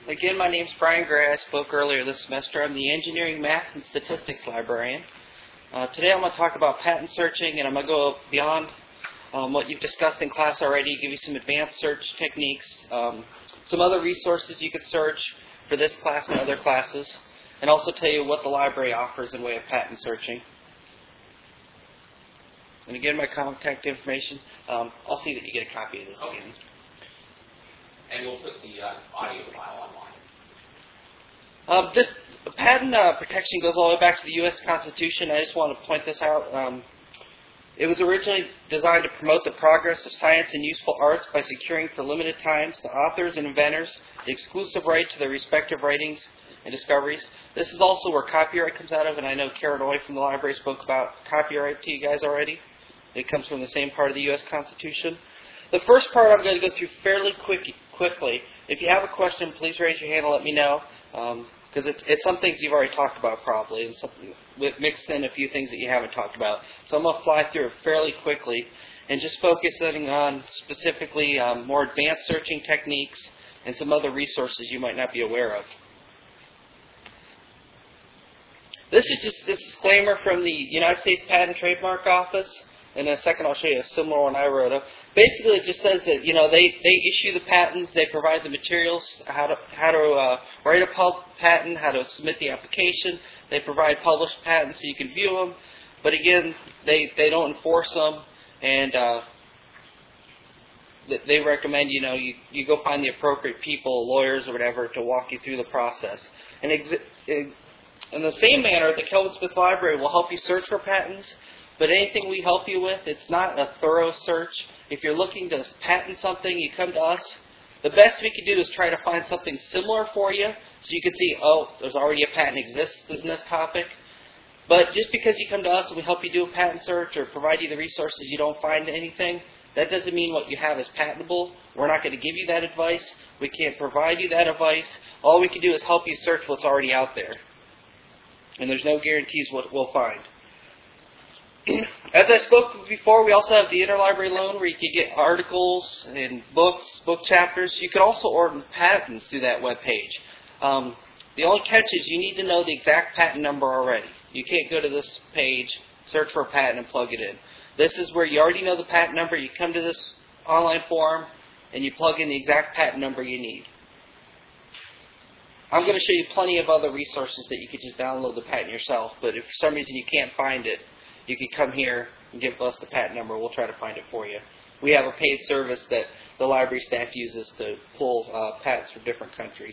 Again, my name's Brian Gray. I spoke earlier this semester. I'm the Engineering, Math, and Statistics Librarian. Today I'm going to talk about patent searching, and I'm going to go beyond what you've discussed in class already, give you some advanced search techniques, some other resources you could search for this class and other classes, and also tell you what the library offers in way of patent searching. And again, my contact information. I'll see that you get a copy of this again. And we'll put the audio file online. This patent protection goes all the way back to the U.S. Constitution. I just want to point this out. It was originally designed to promote the progress of science and useful arts by securing for limited times the authors and inventors the exclusive right to their respective writings and discoveries. This is also where copyright comes out of, and I know Karen Oy from the library spoke about copyright to you guys already. It comes from the same part of the U.S. Constitution. The first part I'm going to go through fairly quickly. If you have a question, please raise your hand and let me know, because it's some things you've already talked about probably, and something mixed in a few things that you haven't talked about. So I'm going to fly through it fairly quickly and just focusing on specifically more advanced searching techniques and some other resources you might not be aware of. This is just this disclaimer from the United States Patent and Trademark Office. In a second, I'll show you a similar one I wrote up. Basically, it just says that they issue the patents, they provide the materials, how to write a patent, how to submit the application. They provide published patents so you can view them. But again, they don't enforce them, and they recommend you go find the appropriate people, lawyers or whatever, to walk you through the process. And in the same manner, the Kelvin Smith Library will help you search for patents. But anything we help you with, it's not a thorough search. If you're looking to patent something, you come to us. The best we can do is try to find something similar for you, so you can see, oh, there's already a patent exists in this topic. But just because you come to us and we help you do a patent search or provide you the resources, you don't find anything, that doesn't mean what you have is patentable. We're not going to give you that advice. We can't provide you that advice. All we can do is help you search what's already out there. And there's no guarantees what we'll find. As I spoke before, we also have the interlibrary loan where you can get articles and books, book chapters. You can also order patents through that web page. The only catch is you need to know the exact patent number already. You can't go to this page, search for a patent, and plug it in. This is where you already know the patent number. You come to this online forum, and you plug in the exact patent number you need. I'm going to show you plenty of other resources that you could just download the patent yourself, but if for some reason you can't find it, you can come here and give us the patent number. We'll try to find it for you. We have a paid service that the library staff uses to pull patents from different countries.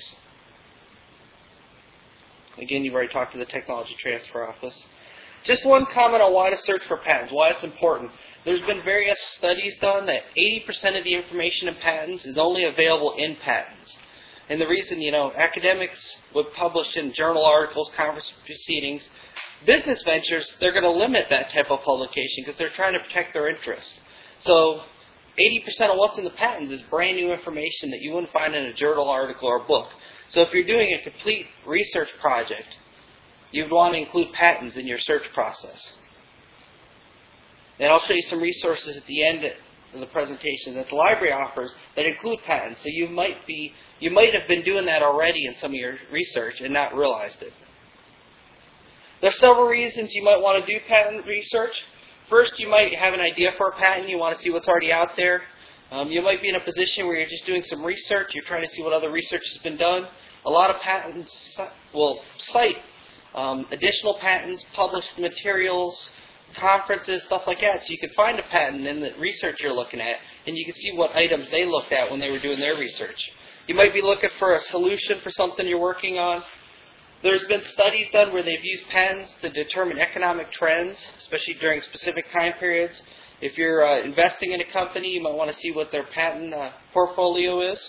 Again, you've already talked to the Technology Transfer Office. Just one comment on why to search for patents, why it's important. There's been various studies done that 80% of the information in patents is only available in patents. And the reason, academics would publish in journal articles, conference proceedings. Business ventures, they're going to limit that type of publication because they're trying to protect their interests. So 80% of what's in the patents is brand new information that you wouldn't find in a journal article or a book. So if you're doing a complete research project, you'd want to include patents in your search process. And I'll show you some resources at the end of the presentation that the library offers that include patents. So you might have been doing that already in some of your research and not realized it. There's several reasons you might want to do patent research. First, you might have an idea for a patent. You want to see what's already out there. You might be in a position where you're just doing some research. You're trying to see what other research has been done. A lot of patents will cite additional patents, published materials, conferences, stuff like that. So you can find a patent in the research you're looking at, and you can see what items they looked at when they were doing their research. You might be looking for a solution for something you're working on. There's been studies done where they've used patents to determine economic trends, especially during specific time periods. If you're investing in a company, you might want to see what their patent portfolio is.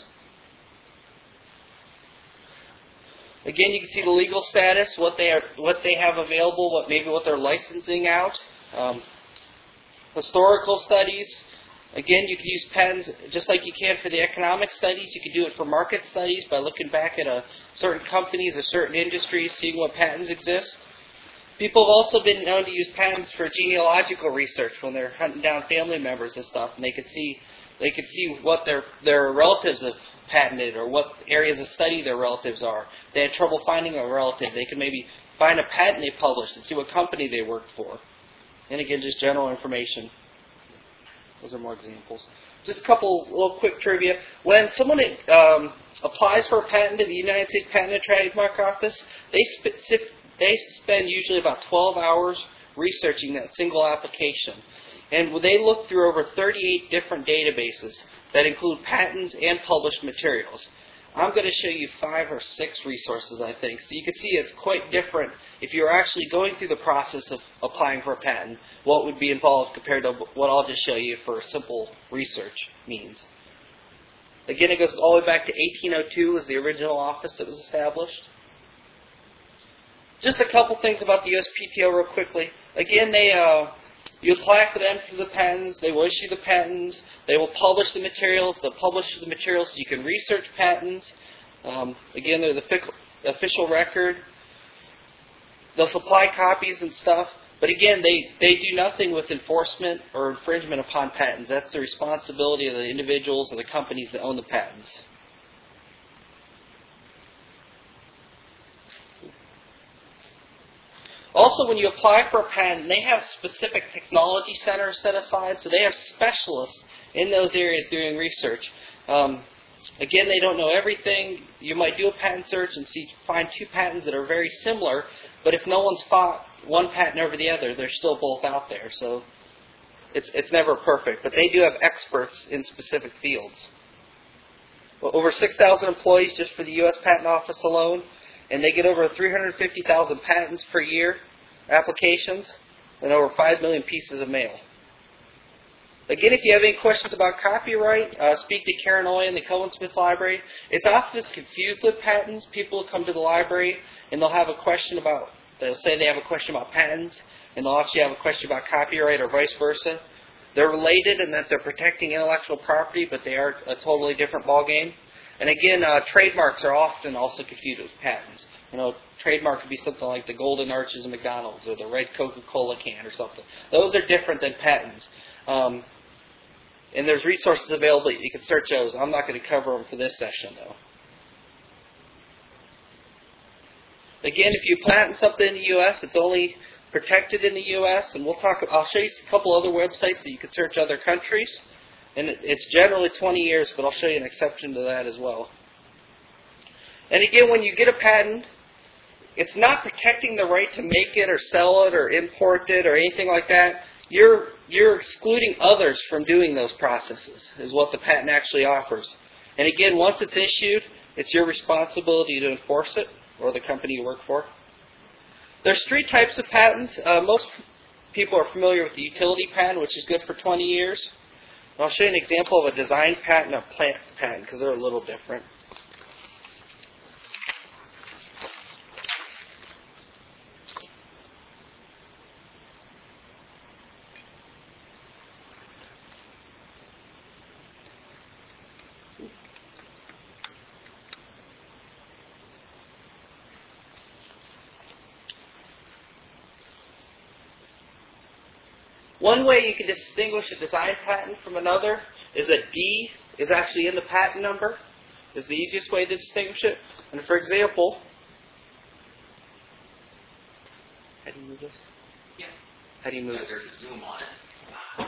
Again, you can see the legal status, what they have available, what they're licensing out. Historical studies. Again, you can use patents just like you can for the economic studies. You can do it for market studies by looking back at certain companies or certain industries, seeing what patents exist. People have also been known to use patents for genealogical research when they're hunting down family members and stuff, and they could see what their relatives patented or what areas of study their relatives are. They had trouble finding a relative. They could maybe find a patent they published and see what company they worked for. And again, just general information. Those are more examples. Just a couple little quick trivia. When someone applies for a patent in the United States Patent and Trademark Office, they spend usually about 12 hours researching that single application. And they look through over 38 different databases that include patents and published materials. I'm going to show you 5 or 6 resources, I think. So you can see it's quite different if you're actually going through the process of applying for a patent, what would be involved compared to what I'll just show you for simple research means. Again, it goes all the way back to 1802 was the original office that was established. Just a couple things about the USPTO real quickly. Again, you apply for them for the patents. They will issue the patents. They will publish the materials. They'll publish the materials so you can research patents. Again, they're the official record. They'll supply copies and stuff. But again, they do nothing with enforcement or infringement upon patents. That's the responsibility of the individuals or the companies that own the patents. Also, when you apply for a patent, they have specific technology centers set aside, so they have specialists in those areas doing research. Again, they don't know everything. You might do a patent search and find 2 patents that are very similar, but if no one's fought one patent over the other, they're still both out there. So it's never perfect, but they do have experts in specific fields. Well, over 6,000 employees just for the U.S. Patent Office alone. And they get over 350,000 patents per year, applications, and over 5 million pieces of mail. Again, if you have any questions about copyright, speak to Karen Oy in the Cohen-Smith Library. It's often confused with patents. People will come to the library and they'll say they have a question about patents, and they'll actually have a question about copyright or vice versa. They're related in that they're protecting intellectual property, but they are a totally different ballgame. And again, trademarks are often also confused with patents. Trademark could be something like the golden arches of McDonald's or the red Coca-Cola can or something. Those are different than patents. And there's resources available. You can search those. I'm not going to cover them for this session, though. Again, if you patent something in the U.S., it's only protected in the U.S. And I'll show you a couple other websites that you can search other countries. And it's generally 20 years, but I'll show you an exception to that as well. And again, when you get a patent, it's not protecting the right to make it or sell it or import it or anything like that. You're excluding others from doing those processes, is what the patent actually offers. And again, once it's issued, it's your responsibility to enforce it, or the company you work for. There's 3 types of patents. Most people are familiar with the utility patent, which is good for 20 years. I'll show you an example of a design patent and a plant patent because they're a little different. One way you can distinguish a design patent from another is a D is actually in the patent number. Is the easiest way to distinguish it. And for example, how do you move this? Yeah. How do you move it? There's a zoom on it.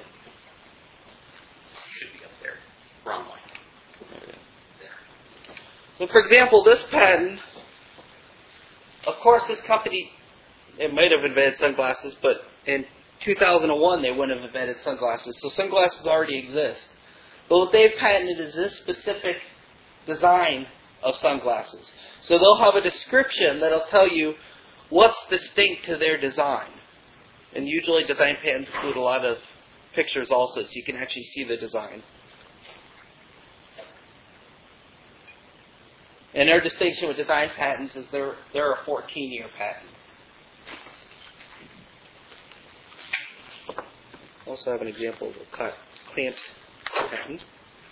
Should be up there. Wrong one. There. So for example, this patent, of course this company, it might have invented sunglasses, but in 2001 they wouldn't have invented sunglasses. So sunglasses already exist. But what they've patented is this specific design of sunglasses. So they'll have a description that'll tell you what's distinct to their design. And usually design patents include a lot of pictures also, so you can actually see the design. And their distinction with design patents is they're a 14-year patent. Also have an example of a clamped patent.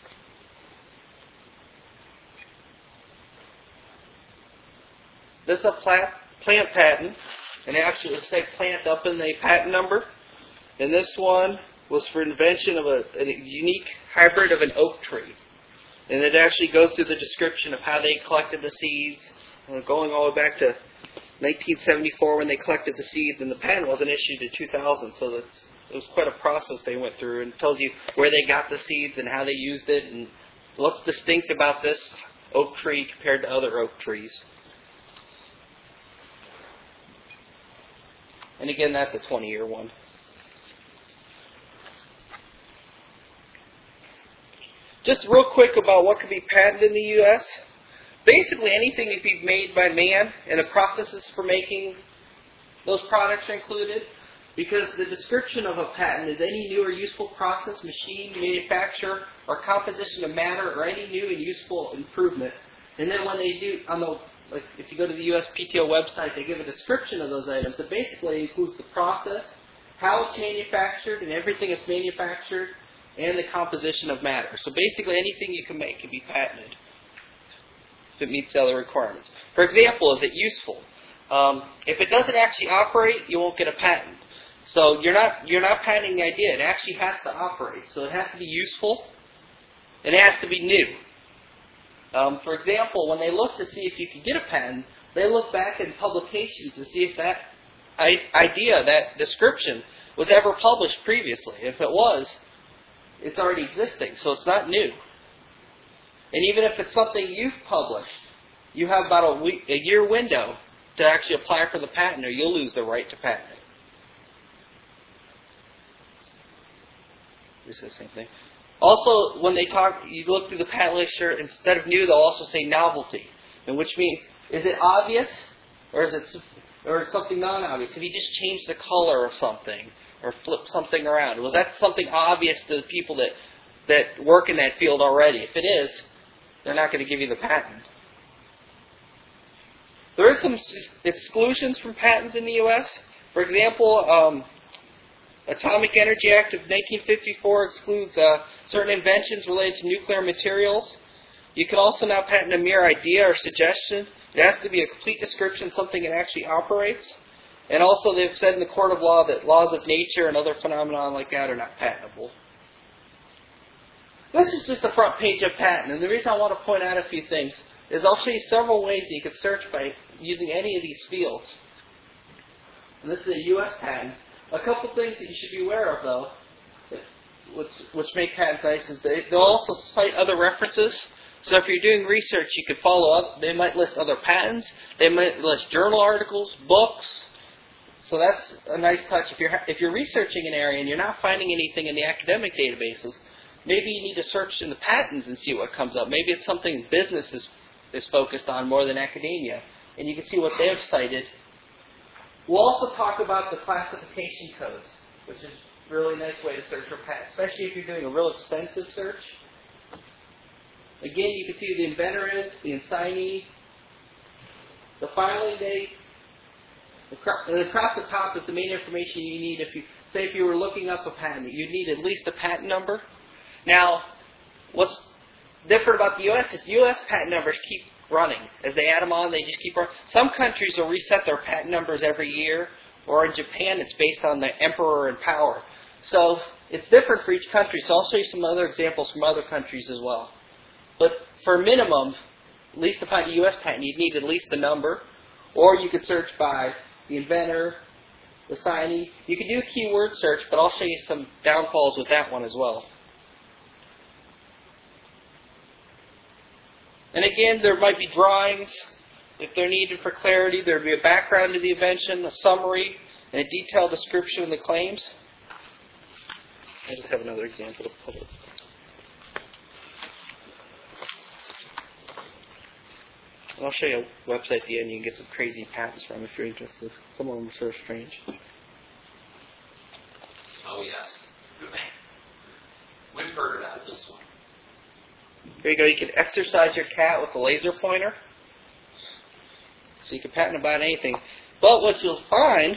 This is a plant patent, and actually it says plant up in the patent number. And this one was for invention of a unique hybrid of an oak tree. And it actually goes through the description of how they collected the seeds, going all the way back to 1974 when they collected the seeds, and the patent wasn't issued in 2000, so it was quite a process they went through, and it tells you where they got the seeds and how they used it, and what's distinct about this oak tree compared to other oak trees. And again, that's a 20-year one. Just real quick about what could be patented in the U.S. Basically, anything that can be made by man, and the processes for making those products are included, because the description of a patent is any new or useful process, machine, manufacture, or composition of matter, or any new and useful improvement. And then when they do, if you go to the USPTO website, they give a description of those items. It basically includes the process, how it's manufactured, and everything it's manufactured, and the composition of matter. So basically anything you can make can be patented if it meets the other requirements. For example, is it useful? If it doesn't actually operate, you won't get a patent. So you're not patenting the idea. It actually has to operate. So it has to be useful, and it has to be new. For example, when they look to see if you can get a patent, they look back in publications to see if that idea, that description, was ever published previously. If it was, it's already existing, so it's not new. And even if it's something you've published, you have about a year window to actually apply for the patent, or you'll lose the right to patent it. This is the same thing. Also, when they talk, you look through the patent literature, instead of new, they'll also say novelty, and which means, is it obvious, or is something non-obvious? Have you just changed the color of something, or flipped something around? Was that something obvious to the people that work in that field already? If it is, they're not going to give you the patent. There are some exclusions from patents in the U.S. For example, Atomic Energy Act of 1954 excludes certain inventions related to nuclear materials. You can also now patent a mere idea or suggestion. It has to be a complete description, something that actually operates. And also they've said in the court of law that laws of nature and other phenomena like that are not patentable. This is just the front page of patent. And the reason I want to point out a few things is I'll show you several ways that you can search by using any of these fields. And this is a U.S. patent. A couple things that you should be aware of, though, which make patents nice, is they'll also cite other references. So if you're doing research, you could follow up. They might list other patents. They might list journal articles, books. So that's a nice touch. If you're researching an area and you're not finding anything in the academic databases, maybe you need to search in the patents and see what comes up. Maybe it's something business is focused on more than academia, and you can see what they've cited. We'll also talk about the classification codes, which is a really nice way to search for patents, especially if you're doing a real extensive search. Again, you can see who the inventor is, the assignee, the filing date. And across the top is the main information you need. If you were looking up a patent, you'd need at least a patent number. Now, what's different about the U.S. is U.S. patent numbers keep running. As they add them on, they just keep running. Some countries will reset their patent numbers every year, or in Japan, it's based on the emperor in power. So it's different for each country. So I'll show you some other examples from other countries as well. But for minimum, at least to find a U.S. patent, you'd need at least the number, or you could search by the inventor, the assignee. You can do a keyword search, but I'll show you some downfalls with that one as well. And again, there might be drawings. If they're needed for clarity, there would be a background to the invention, a summary, and a detailed description of the claims. I just have another example to put it. And I'll show you a website at the end you can get some crazy patents from if you're interested. Some of them are sort of strange. Oh, yes. We've heard about this one. There you go. You can exercise your cat with a laser pointer. So you can patent about anything. But what you'll find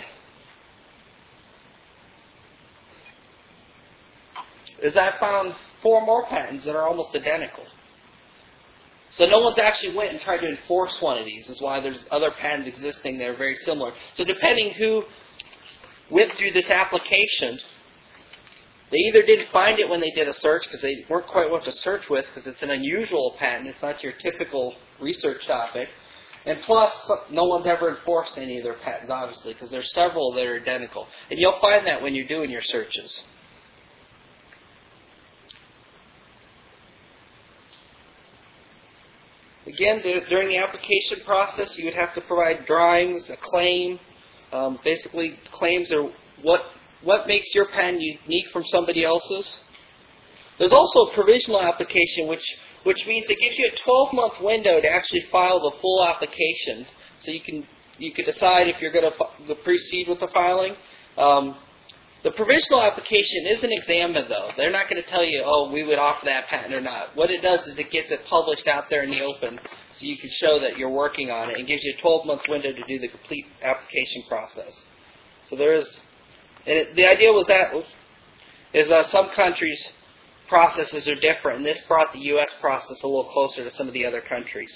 is I found 4 more patents that are almost identical. So no one's actually went and tried to enforce one of these. That's why there's other patents existing that are very similar. So depending who went through this application, They either didn't find it when they did a search because they weren't quite what to search with because it's an unusual patent. It's not your typical research topic. And plus, no one's ever enforced any of their patents, obviously, because there's several that are identical. And you'll find that when you're doing your searches. Again, during the application process, you would have to provide drawings, a claim. Basically, claims are what makes your patent unique from somebody else's. There's also a provisional application, which means it gives you a 12-month window to actually file the full application. So you can decide if you're going to proceed with the filing. The provisional application isn't examined, though. They're not going to tell you, oh, we would offer that patent or not. What it does is it gets it published out there in the open so you can show that you're working on it and gives you a 12-month window to do the complete application process. So there is, and the idea was that some countries' processes are different, and this brought the U.S. process a little closer to some of the other countries.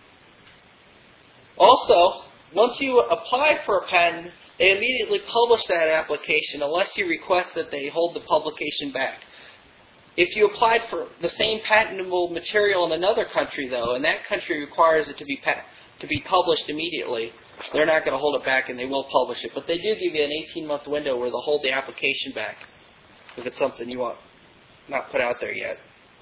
Also, once you apply for a patent, they immediately publish that application unless you request that they hold the publication back. If you applied for the same patentable material in another country, though, and that country requires it to be published immediately, they're not going to hold it back and they will publish it. But they do give you an 18-month window where they'll hold the application back if it's something you want not put out there yet.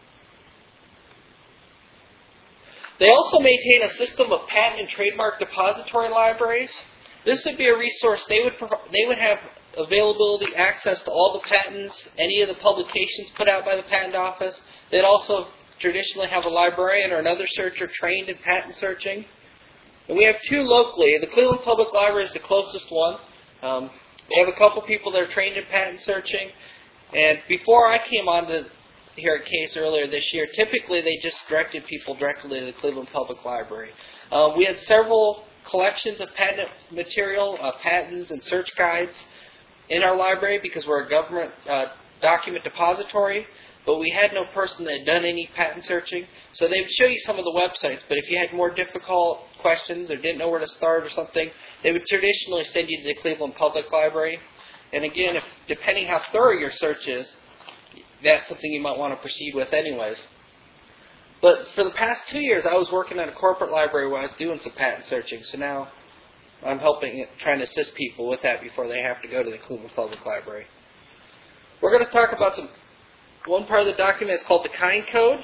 They also maintain a system of patent and trademark depository libraries. This would be a resource. They would have availability, access to all the patents, any of the publications put out by the patent office. They'd also traditionally have a librarian or another searcher trained in patent searching. And we have two locally. The Cleveland Public Library is the closest one. We have a couple people that are trained in patent searching. And before I came on to here at CASE earlier this year, typically they just directed people directly to the Cleveland Public Library. We had several collections of patent material, patents and search guides in our library because we're a government document depository, but we had no person that had done any patent searching. So they would show you some of the websites, but if you had more difficult questions or didn't know where to start or something, they would traditionally send you to the Cleveland Public Library. And again, depending how thorough your search is, that's something you might want to proceed with anyways. But for the past 2 years, I was working at a corporate library where I was doing some patent searching. So now I'm trying to assist people with that before they have to go to the Cleveland Public Library. We're going to talk about one part of the document is called the kind code.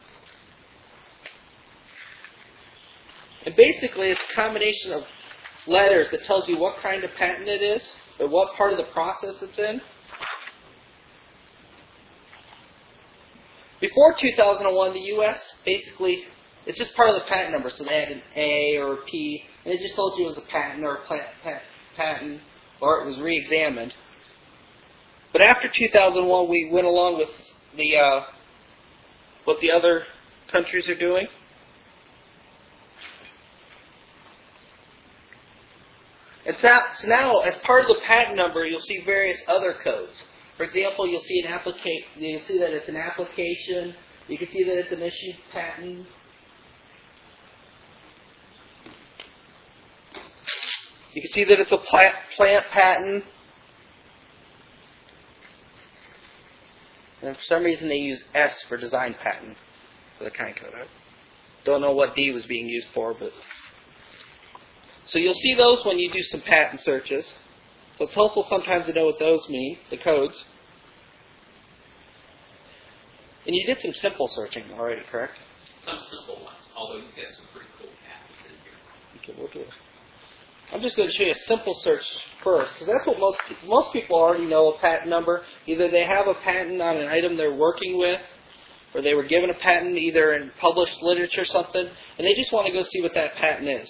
And basically, it's a combination of letters that tells you what kind of patent it is, or what part of the process it's in. Before 2001, the U.S. basically, it's just part of the patent number. So they had an A or a P, and it just told you it was a patent or a patent, or it was re-examined. But after 2001, we went along with what the other countries are doing. And so now, as part of the patent number, you'll see various other codes. For example, you'll see you'll see that it's an application. You can see that it's an issued patent. You can see that it's a plant patent. And for some reason they use S for design patent for the kind code. I don't know what D was being used for, but so you'll see those when you do some patent searches. So it's helpful sometimes to know what those mean, the codes. And you did some simple searching already, correct? Some simple ones, although you get some pretty cool patents in here. Okay, we'll do it. I'm just going to show you a simple search first, because that's what most people already know a patent number. Either they have a patent on an item they're working with, or they were given a patent either in published literature or something, and they just want to go see what that patent is.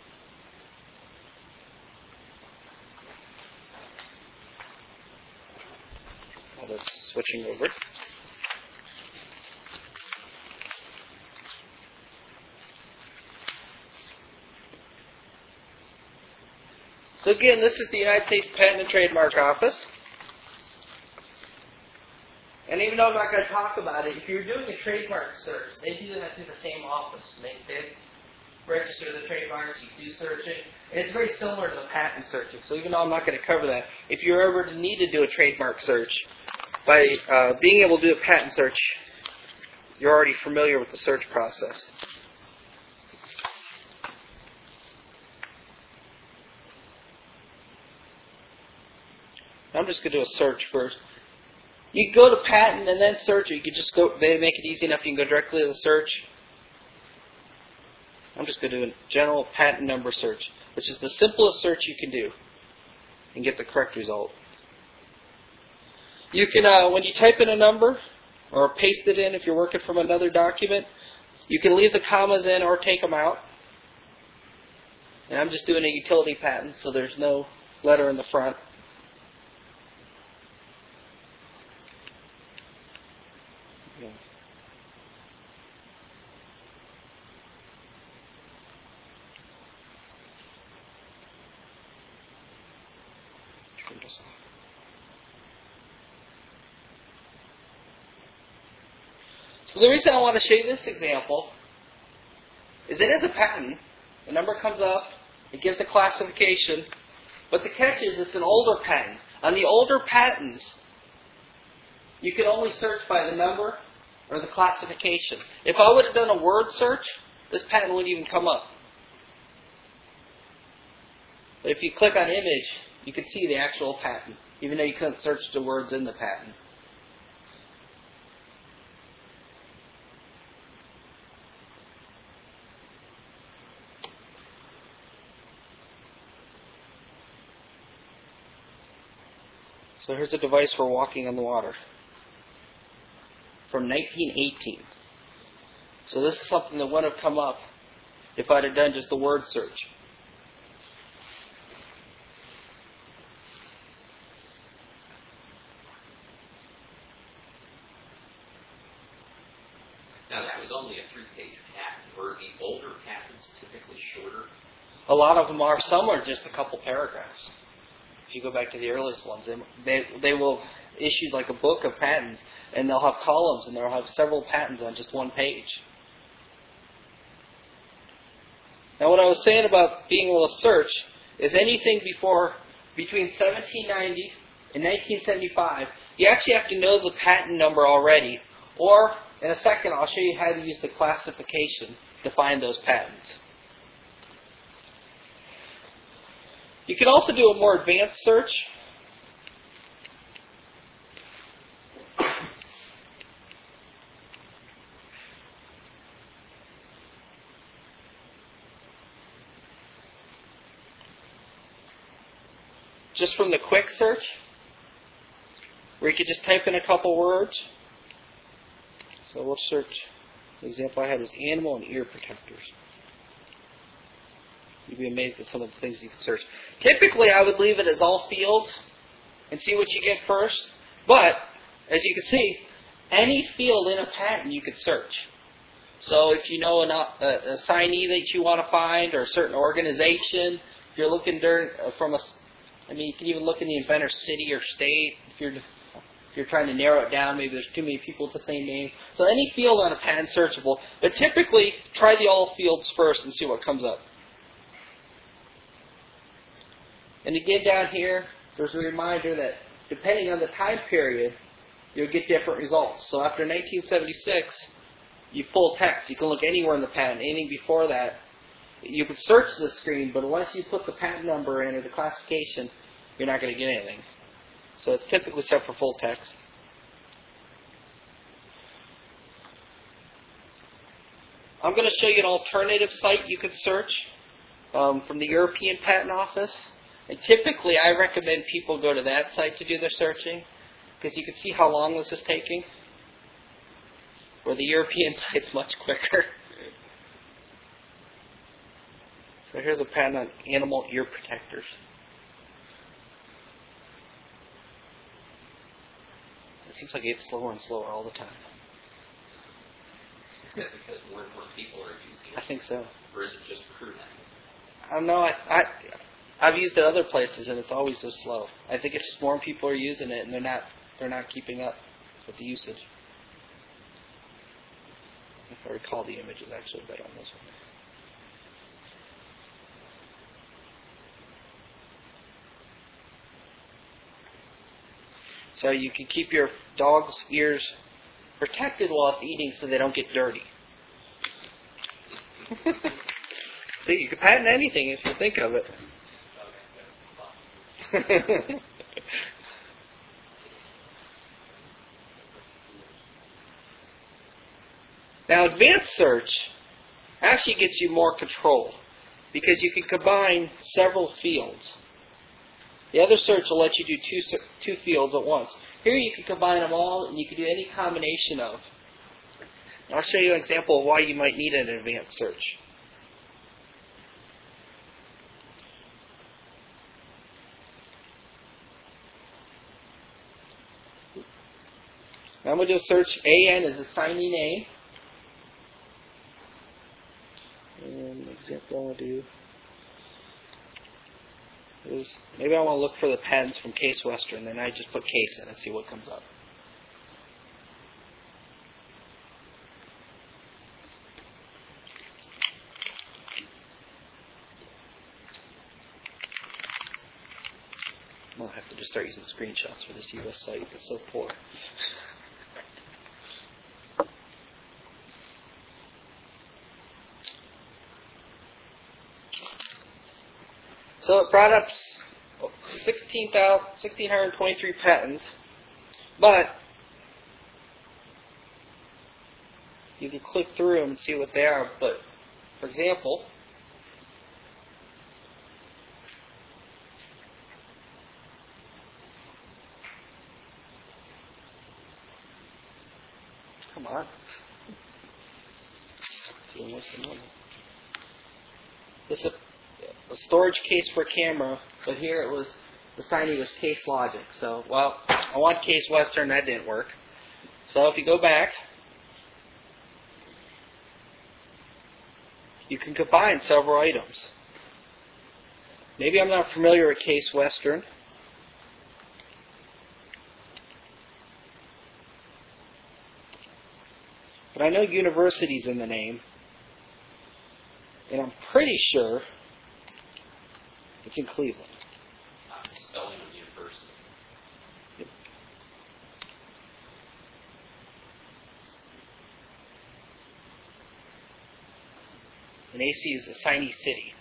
That's switching over. So again, this is the United States Patent and Trademark Office. And even though I'm not going to talk about it, if you're doing a trademark search, they do that through the same office. They register the trademarks, you do searching. And it's very similar to the patent searching. So even though I'm not going to cover that, if you're ever to need to do a trademark search, by being able to do a patent search, you're already familiar with the search process. I'm just going to do a search first. You can go to patent and then search, or you can just go, they make it easy enough, you can go directly to the search. I'm just going to do a general patent number search, which is the simplest search you can do and get the correct result. You can, when you type in a number or paste it in if you're working from another document, you can leave the commas in or take them out. And I'm just doing a utility patent, so there's no letter in the front. So the reason I want to show you this example is it is a patent. The number comes up, it gives a classification, but the catch is it's an older patent. On the older patents, you can only search by the number or the classification. If I would have done a word search, this patent wouldn't even come up. But if you click on image, you can see the actual patent, even though you couldn't search the words in the patent. So here's a device for walking on the water from 1918. So this is something that wouldn't have come up if I'd have done just the word search. Now that was only a 3-page patent. Were the older patents typically shorter? A lot of them are. Some are just a couple paragraphs. If you go back to the earliest ones, they will issue like a book of patents, and they'll have columns, and they'll have several patents on just one page. Now, what I was saying about being able to search is anything between 1790 and 1975, you actually have to know the patent number already, or in a second I'll show you how to use the classification to find those patents. You can also do a more advanced search. Just from the quick search, where you could just type in a couple words. So we'll search. The example I had was animal and ear protectors. You'd be amazed at some of the things you can search. Typically, I would leave it as all fields and see what you get first. But, as you can see, any field in a patent you could search. So if you know a signee that you want to find, or a certain organization, if you're looking you can even look in the inventor's city or state. If you're trying to narrow it down, maybe there's too many people with the same name. So any field on a patent searchable. But typically, try the all fields first and see what comes up. And again, down here, there's a reminder that depending on the time period, you'll get different results. So after 1976, you full text. You can look anywhere in the patent. Anything before that, you can search the screen, but unless you put the patent number in or the classification, you're not going to get anything. So it's typically set for full text. I'm going to show you an alternative site you can search from the European Patent Office. And typically, I recommend people go to that site to do their searching, because you can see how long this is taking. Where the European site's much quicker. So here's a patent on animal ear protectors. It seems like it gets slower and slower all the time. Is that because more and more people are using it? I think so. Or is it just prudent? I don't know. I've used it other places, and it's always so slow. I think it's just more people are using it, and they're not keeping up with the usage. If I recall, the image is actually better on this one. So you can keep your dog's ears protected while it's eating so they don't get dirty. See, you can patent anything if you think of it. Now, advanced search actually gets you more control because you can combine several fields. The other search will let you do two fields at once. Here you can combine them all and you can do any combination of. I'll show you an example of why you might need an advanced search. Now I'm going to do a search. AN is assignee name. And the example I want to do is, maybe I want to look for the patents from Case Western, and I just put Case in and see what comes up. I'll have to just start using screenshots for this US site. It's so poor. So it brought up 1,623 patents, but you can click through them and see what they are. But, for example, come on. This is a storage case for camera, but here it was, the assignee was Case Logic. So, well, I want Case Western, that didn't work. So if you go back, you can combine several items. Maybe I'm not familiar with Case Western. But I know university's in the name. And I'm pretty sure it's in Cleveland. Spelling of university. Yep. And AC is assignee city.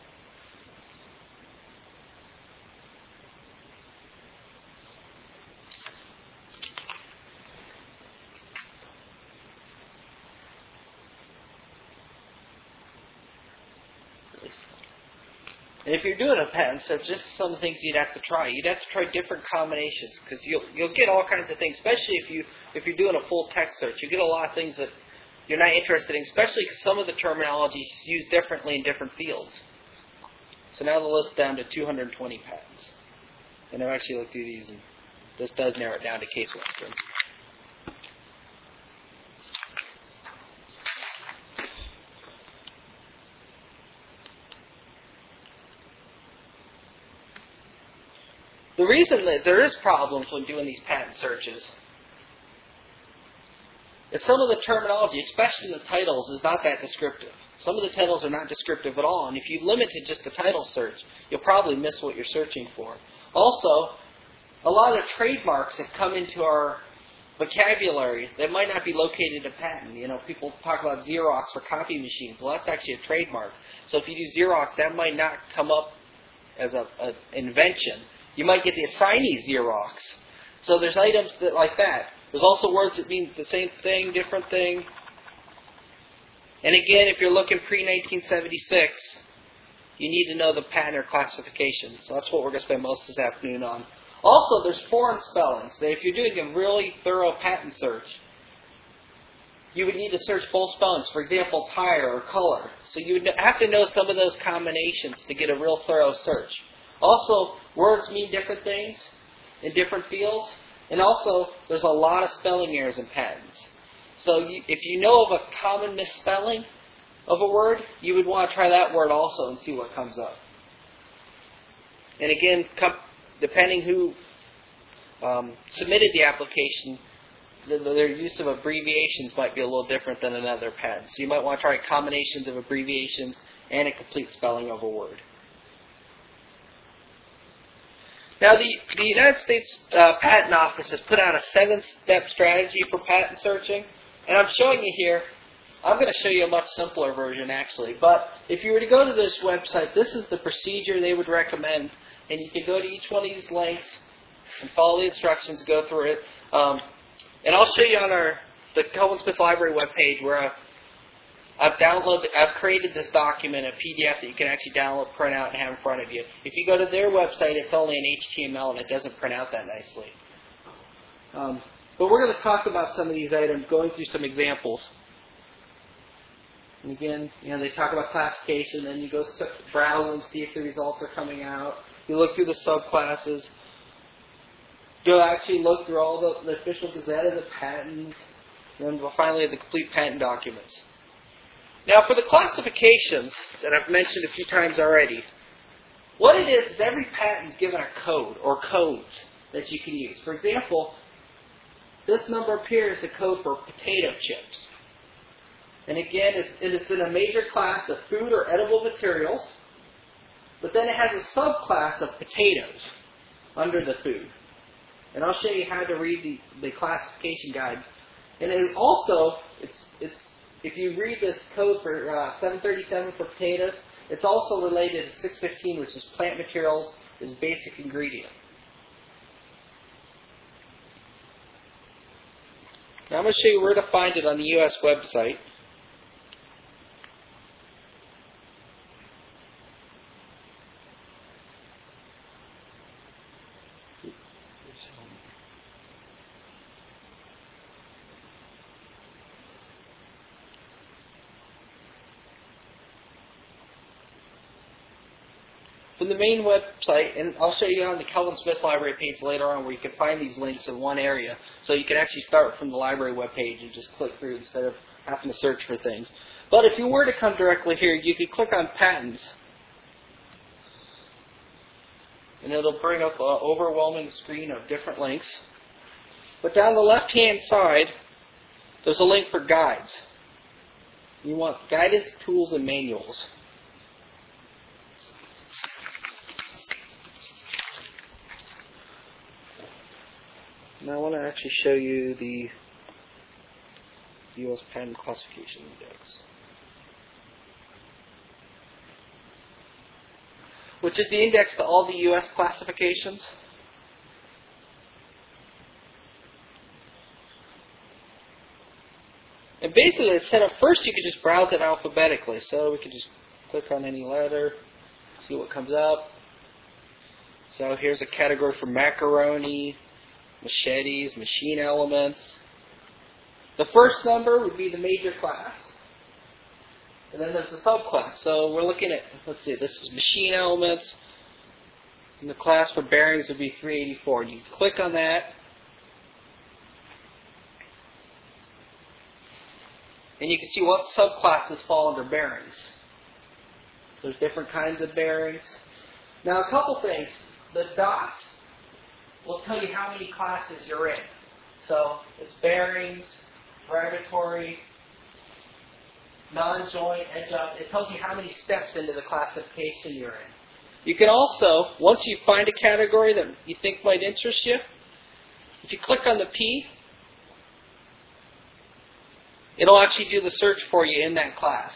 And if you're doing a patent search, just some things you'd have to try. You'd have to try different combinations because you'll get all kinds of things. Especially if you're doing a full text search, you get a lot of things that you're not interested in. Especially because some of the terminology is used differently in different fields. So now the list down to 220 patents. And I've actually looked through these, and this does narrow it down to Case Western. The reason that there is problems when doing these patent searches is some of the terminology, especially the titles, is not that descriptive. Some of the titles are not descriptive at all, and if you limit to just the title search, you'll probably miss what you're searching for. Also, a lot of the trademarks that come into our vocabulary that might not be located in patent. You know, people talk about Xerox for copy machines. Well, that's actually a trademark. So if you do Xerox, that might not come up as an invention. You might get the assignee Xerox. So there's items that like that. There's also words that mean the same thing, different thing. And again, if you're looking pre-1976, you need to know the patent or classification. So that's what we're going to spend most of this afternoon on. Also, there's foreign spellings. So if you're doing a really thorough patent search, you would need to search both spellings. For example, tire or color. So you would have to know some of those combinations to get a real thorough search. Also, words mean different things in different fields. And also, there's a lot of spelling errors in patents. So if you know of a common misspelling of a word, you would want to try that word also and see what comes up. And again, depending who submitted the application, their use of abbreviations might be a little different than another patent. So you might want to try combinations of abbreviations and a complete spelling of a word. Now, the United States Patent Office has put out a 7-step strategy for patent searching, and I'm showing you here. I'm going to show you a much simpler version, actually. But if you were to go to this website, this is the procedure they would recommend, and you can go to each one of these links and follow the instructions, go through it. And I'll show you on the Kelvin Smith Library webpage where I've created this document, a PDF that you can actually download, print out, and have in front of you. If you go to their website, it's only in HTML and it doesn't print out that nicely. But we're going to talk about some of these items, going through some examples. And again, they talk about classification, then you go browse and see if the results are coming out. You look through the subclasses. You'll actually look through all the official Gazette of the patents, and then finally the complete patent documents. Now, for the classifications that I've mentioned a few times already, what it is every patent is given a code or codes that you can use. For example, this number up here is the code for potato chips. And again, it's in a major class of food or edible materials, but then it has a subclass of potatoes under the food. And I'll show you how to read the classification guide. And it also, if you read this code for 737 for potatoes, it's also related to 615, which is plant materials, is basic ingredient. Now I'm going to show you where to find it on the U.S. website. From the main website, and I'll show you on the Kelvin Smith Library page later on where you can find these links in one area. So you can actually start from the library webpage and just click through instead of having to search for things. But if you were to come directly here, you could click on patents. And it'll bring up an overwhelming screen of different links. But down the left-hand side, there's a link for guides. You want guidance, tools, and manuals. Now I want to actually show you the U.S. Patent Classification Index, which is the index to all the U.S. classifications. And basically it's set up first, you could just browse it alphabetically. So we could just click on any letter, see what comes up. So here's a category for macaroni, machetes, machine elements. The first number would be the major class. And then there's the subclass. So we're looking at, let's see, this is machine elements. And the class for bearings would be 384. You click on that. And you can see what subclasses fall under bearings. So there's different kinds of bearings. Now a couple things. The dots will tell you how many classes you're in. So it's bearings, vibratory, non-joint, edge-up. It tells you how many steps into the classification you're in. You can also, once you find a category that you think might interest you, if you click on the P, it'll actually do the search for you in that class.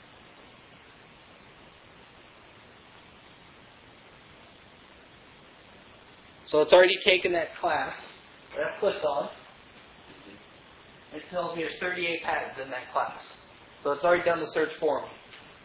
So it's already taken that class that I clicked on. It tells me there's 38 patents in that class. So it's already done the search for me.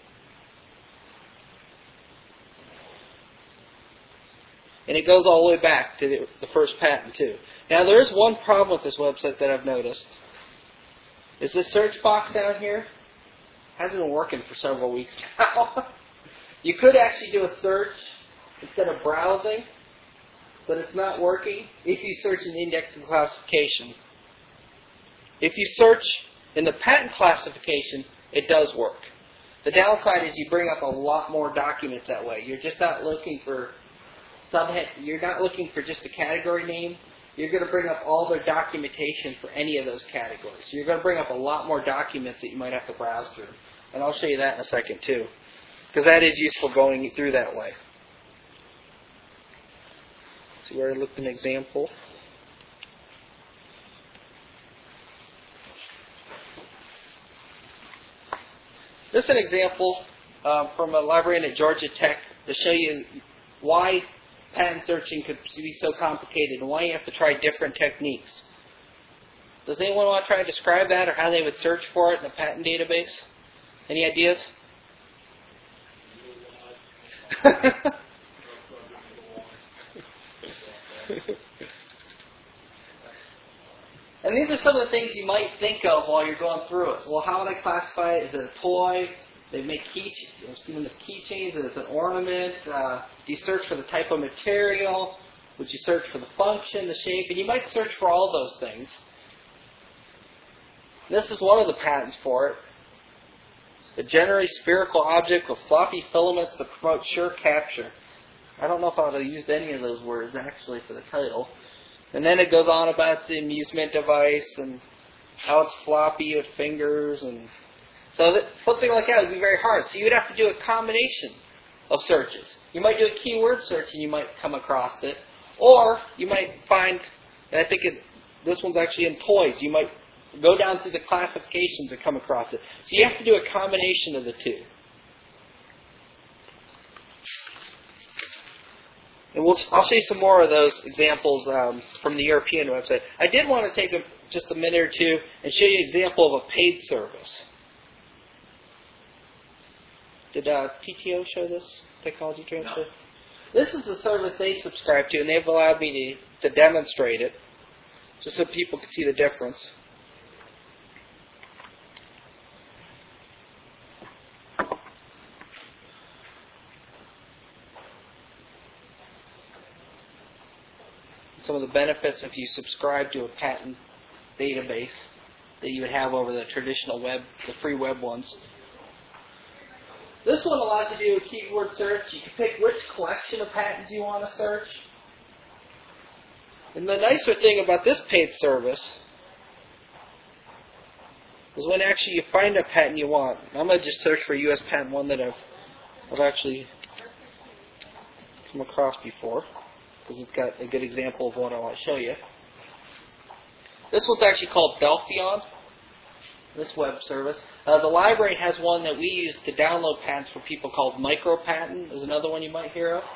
And it goes all the way back to the first patent too. Now there is one problem with this website that I've noticed. Is this search box down here? Hasn't been working for several weeks now. You could actually do a search instead of browsing, but it's not working if you search in index and classification. If you search in the patent classification, it does work. The downside is you bring up a lot more documents that way. You're just not looking for subhead. You're not looking for just a category name. You're going to bring up all their documentation for any of those categories. So you're going to bring up a lot more documents that you might have to browse through. And I'll show you that in a second too, because that is useful going through that way. See where I looked at an example. This is an example from a librarian at Georgia Tech to show you why patent searching could be so complicated and why you have to try different techniques. Does anyone want to try to describe that or how they would search for it in a patent database? Any ideas? And these are some of the things you might think of while you're going through it. Well, how would I classify it? Is it a toy? They make I've seen them as keychains. Is it an ornament? Do you search for the type of material? Would you search for the function, the shape? And you might search for all those things. This is one of the patents for it. A generally spherical object with floppy filaments to promote sure capture. I don't know if I would have used any of those words actually for the title. And then it goes on about the amusement device and how it's floppy with fingers. And so that, something like that would be very hard. So you would have to do a combination of searches. You might do a keyword search and you might come across it. Or you might find, and I think this one's actually in toys, you might go down through the classifications and come across it. So you have to do a combination of the two. And I'll show you some more of those examples from the European website. I did want to take just a minute or two and show you an example of a paid service. Did TTO show this? Technology Transfer? No. This is the service they subscribe to, and they've allowed me to demonstrate it, just so people can see the difference. Some of the benefits if you subscribe to a patent database that you would have over the traditional web, the free web ones. This one allows you to do a keyword search. You can pick which collection of patents you want to search. And the nicer thing about this paid service is when actually you find a patent you want. I'm going to just search for a U.S. patent, one that I've actually come across before, because it's got a good example of what I want to show you. This one's actually called Delphion, this web service. The library has one that we use to download patents for people called MicroPatent, is another one you might hear of.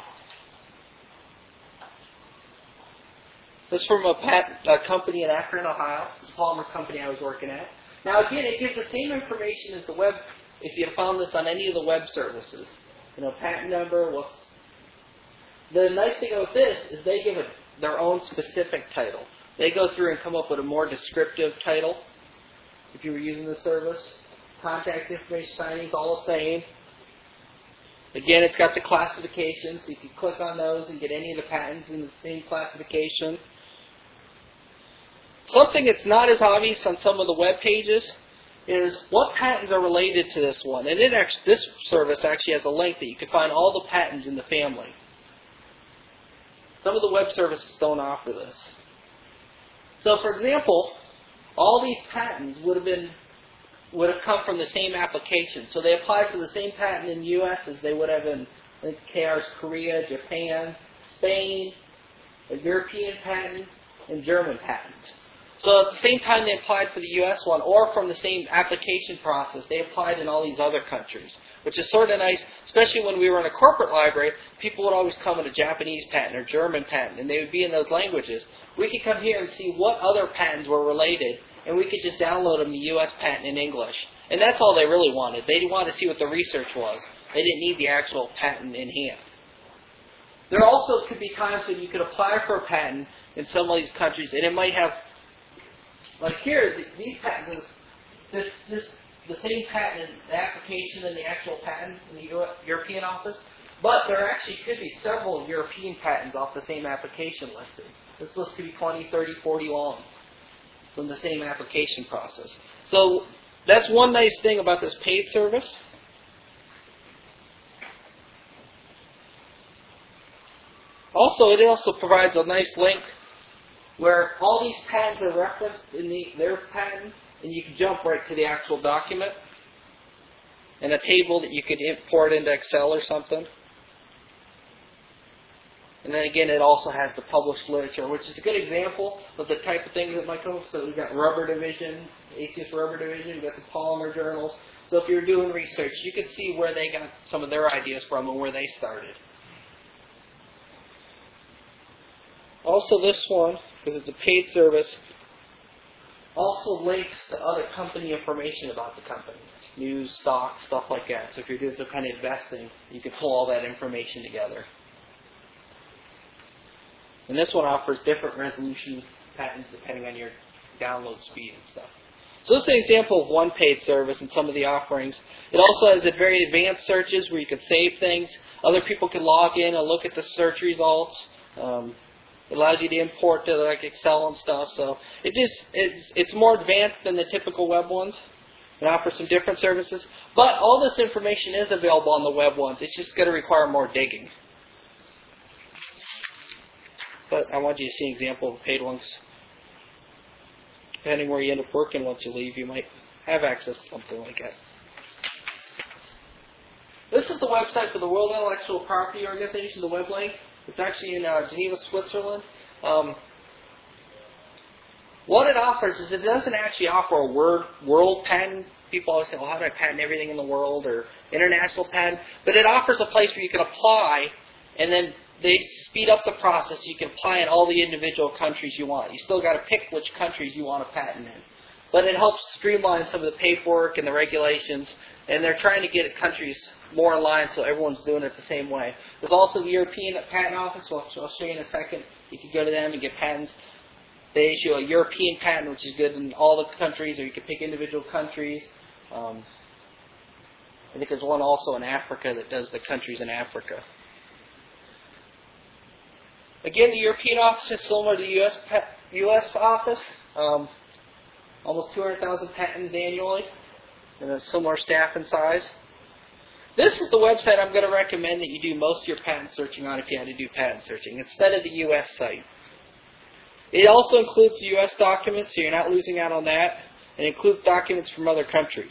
This is from a company in Akron, Ohio. It's a polymer company I was working at. Now again, it gives the same information as the web, if you had found this on any of the web services. Patent number, the nice thing about this is they give their own specific title. They go through and come up with a more descriptive title if you were using the service. Contact information, signings, all the same. Again, it's got the classifications, so you can click on those and get any of the patents in the same classification. Something that's not as obvious on some of the web pages is what patents are related to this one. And this service actually has a link that you can find all the patents in the family. Some of the web services don't offer this. So, for example, all these patents would have come from the same application. So they applied for the same patent in the U.S. as they would have in KR's Korea, Japan, Spain, a European patent, and German patent. So at the same time they applied for the U.S. one, or from the same application process, they applied in all these other countries, which is sort of nice, especially when we were in a corporate library. People would always come with a Japanese patent or German patent, and they would be in those languages. We could come here and see what other patents were related, and we could just download them the U.S. patent in English. And that's all they really wanted. They wanted to see what the research was. They didn't need the actual patent in hand. There also could be times when you could apply for a patent in some of these countries, and it might have, like here, these patents, this the same patent in the application and the actual patent in the European office, but there actually could be several European patents off the same application listed. This list could be 20, 30, 40 long from the same application process. So that's one nice thing about this paid service. Also, it also provides a nice link where all these patents are referenced in their patent, and you can jump right to the actual document and a table that you could import into Excel or something. And then again, it also has the published literature, which is a good example of the type of things that might come. So we've got Rubber Division, ACS Rubber Division, we've got some polymer journals. So if you're doing research, you can see where they got some of their ideas from and where they started. Also this one, because it's a paid service, also links to other company information about the company. News, stocks, stuff like that. So if you're doing some kind of investing, you can pull all that information together. And this one offers different resolution patents depending on your download speed and stuff. So this is an example of one paid service and some of the offerings. It also has very advanced searches where you can save things. Other people can log in and look at the search results. It allows you to import to like Excel and stuff. So it's more advanced than the typical web ones. It offers some different services. But all this information is available on the web ones. It's just going to require more digging. But I want you to see an example of paid ones. Depending where you end up working once you leave, you might have access to something like that. This is the website for the World Intellectual Property Organization, the web link. It's actually in Geneva, Switzerland. What it offers is it doesn't actually offer a world patent. People always say, well, how do I patent everything in the world or international patent? But it offers a place where you can apply, and then they speed up the process. You can apply in all the individual countries you want. You still got to pick which countries you want to patent in. But it helps streamline some of the paperwork and the regulations, and they're trying to get countries more in line so everyone's doing it the same way. There's also the European Patent Office, which I'll show you in a second. You can go to them and get patents. They issue a European patent, which is good in all the countries, or you can pick individual countries. I think there's one also in Africa that does the countries in Africa. Again, the European office is similar to the U.S. office. Almost 200,000 patents annually, and a similar staff and size. This is the website I'm going to recommend that you do most of your patent searching on if you had to do patent searching, instead of the U.S. site. It also includes the U.S. documents, so you're not losing out on that. It includes documents from other countries.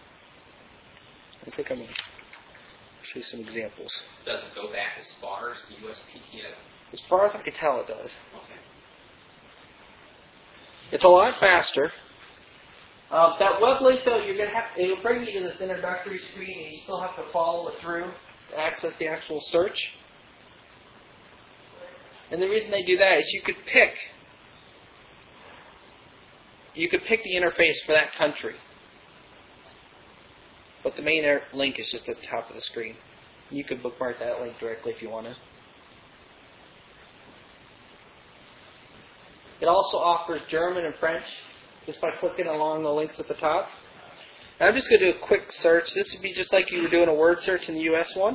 I think I'm going to show you some examples. Does it go back as far as the USPTO? As far as I can tell, it does. Okay. It's a lot faster. That web link, though, it'll bring you to this introductory screen, and you still have to follow it through to access the actual search. And the reason they do that is you could pick the interface for that country. But the main link is just at the top of the screen. You could bookmark that link directly if you wanted. It also offers German and French just by clicking along the links at the top. Now I'm just going to do a quick search. This would be just like you were doing a word search in the US one.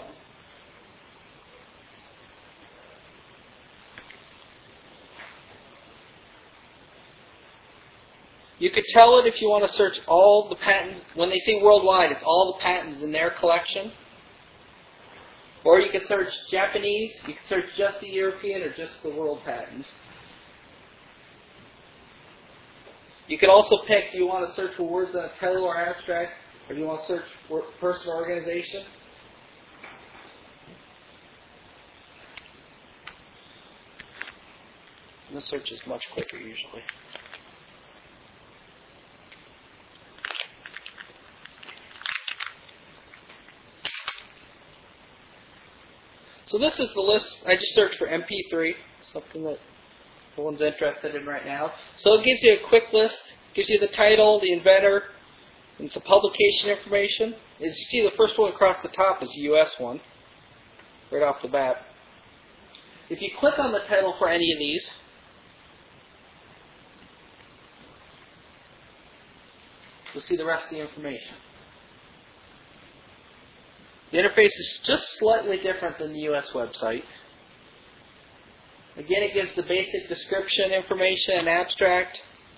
You could tell it if you want to search all the patents. When they say worldwide, it's all the patents in their collection. Or you could search Japanese. You could search just the European or just the world patents. You can also pick, do you want to search for words on a title or abstract, or do you want to search for person or organization? And the search is much quicker usually. So this is the list. I just searched for MP3, something that no one's interested in right now. So it gives you a quick list, gives you the title, the inventor, and some publication information. As you see, the first one across the top is the US one, right off the bat. If you click on the title for any of these, you'll see the rest of the information. The interface is just slightly different than the US website. Again, it gives the basic description information and abstract.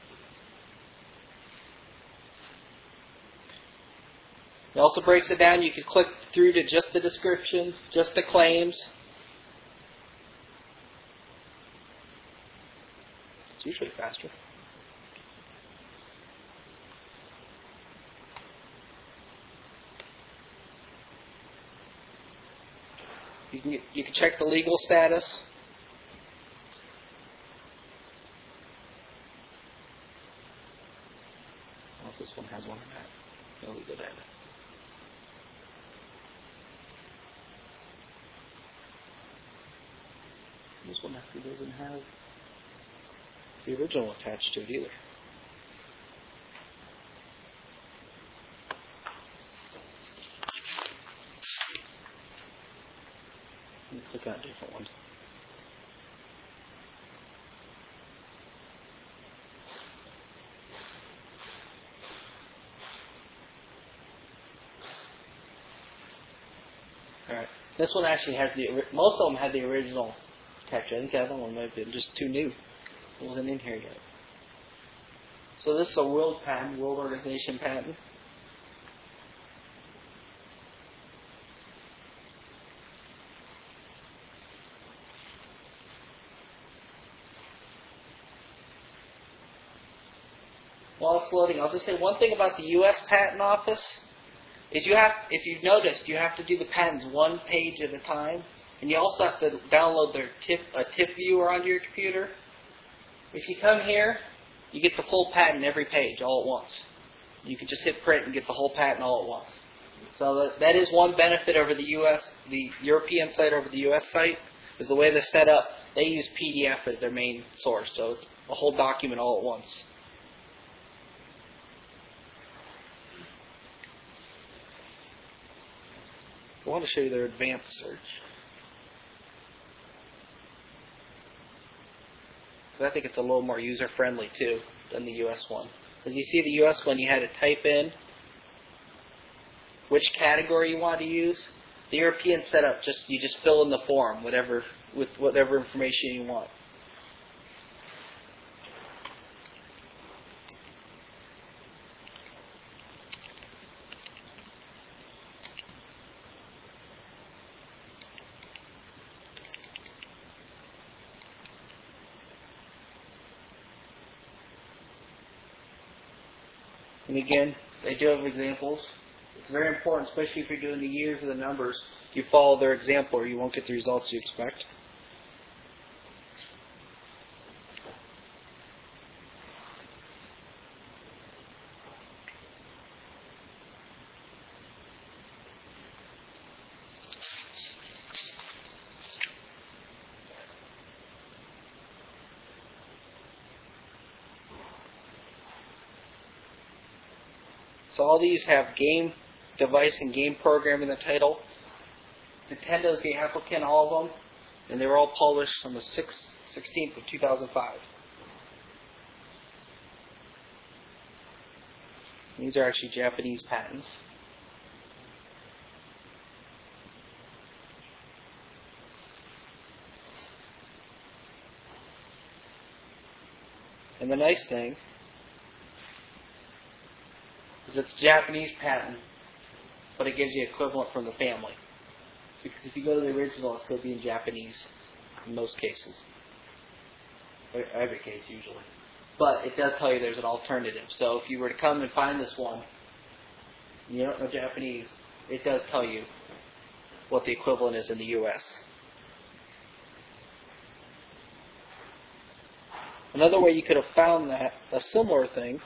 It also breaks it down. You can click through to just the description, just the claims. It's usually faster. You can check the legal status. This one actually doesn't have the original attached to it either. Let me click on a different one. Alright. This one actually has most of them had the original attached. I think the other one might have been just too new. It wasn't in here yet. So this is a world patent, world organization patent. While it's loading, I'll just say one thing about the U.S. Patent Office is if you've noticed, you have to do the patents one page at a time, and you also have to download their TIFF viewer onto your computer. If you come here, you get the full patent every page all at once. You can just hit print and get the whole patent all at once. So that is one benefit over the European site over the U.S. site, is the way they're set up. They use PDF as their main source, so it's a whole document all at once. I want to show you their advanced search. So I think it's a little more user-friendly, too, than the U.S. one. As you see, the U.S. one, you had to type in which category you want to use. The European setup, you just fill in the form, with whatever information you want. And again, they do have examples. It's very important, especially if you're doing the years or the numbers, you follow their example or you won't get the results you expect. So all these have game device and game program in the title. Nintendo's the applicant, all of them, and they were all published on the 16th of 2005. These are actually Japanese patents. And the nice thing is it's a Japanese patent, but it gives you equivalent from the family. Because if you go to the original, it's going to be in Japanese in most cases. Every case, usually. But it does tell you there's an alternative. So if you were to come and find this one, and you don't know Japanese, it does tell you what the equivalent is in the U.S. Another way you could have found that, a similar thing,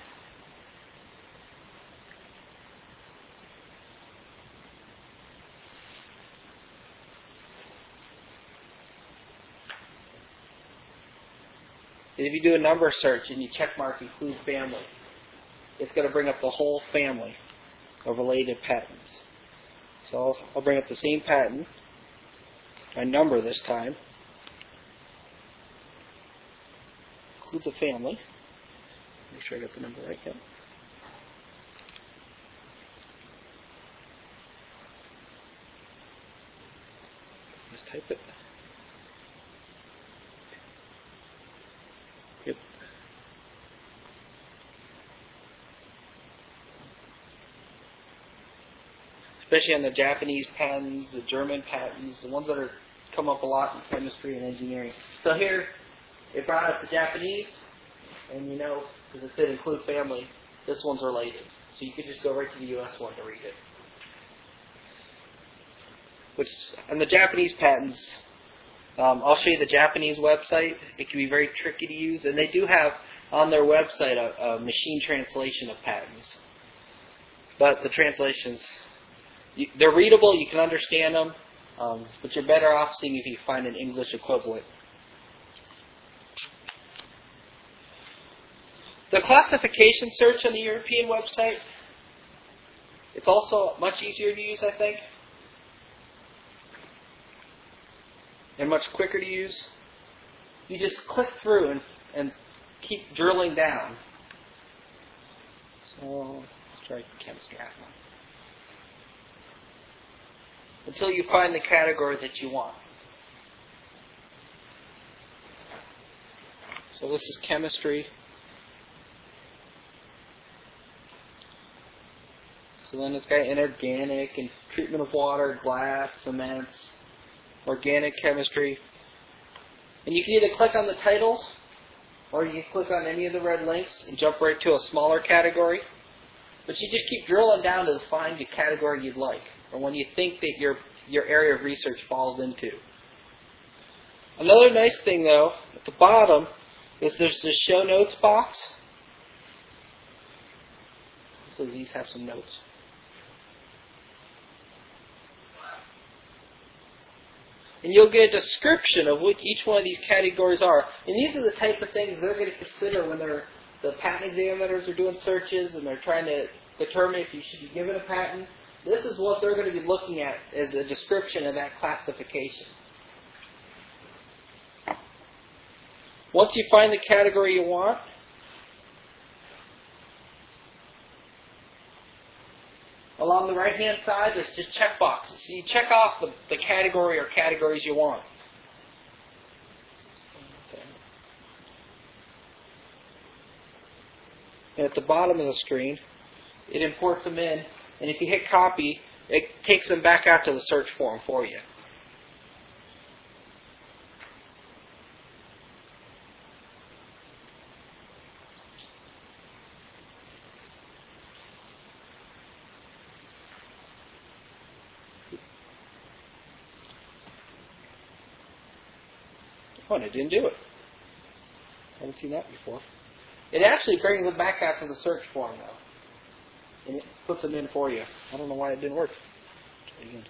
is if you do a number search and you checkmark include family, it's going to bring up the whole family of related patents. So I'll bring up the same patent, my number this time, include the family, make sure I got the number right here. Just type it. Yep. Especially on the Japanese patents, the German patents, the ones that are come up a lot in chemistry and engineering. So here, it brought up the Japanese, and you know, because it said include family, this one's related. So you could just go right to the U.S. one to read it. Which, and the Japanese patents, I'll show you the Japanese website. It can be very tricky to use, and they do have on their website a machine translation of patents. But the translations, they're readable, you can understand them, But you're better off seeing if you find an English equivalent. The classification search on the European website, it's also much easier to use, I think, and much quicker to use. You just click through and keep drilling down. So let's try chemistry until you find the category that you want. So this is chemistry. So then it's got inorganic and treatment of water, glass, cements, organic chemistry. And you can either click on the titles or you can click on any of the red links and jump right to a smaller category. But you just keep drilling down to find the category you'd like, or one you think that your area of research falls into. Another nice thing, though, at the bottom is there's this show notes box. So these have some notes. And you'll get a description of what each one of these categories are. And these are the type of things they're going to consider when the patent examiners are doing searches and they're trying to determine if you should be given a patent. This is what they're going to be looking at as a description of that classification. Once you find the category you want, along the right-hand side, there's just check boxes. So you check off the category or categories you want. Okay. And at the bottom of the screen, it imports them in. And if you hit copy, it takes them back out to the search form for you. Oh, and it didn't do it. I haven't seen that before. It actually brings them back out to the search form, though. And it puts them in for you. I don't know why it didn't work. Try again.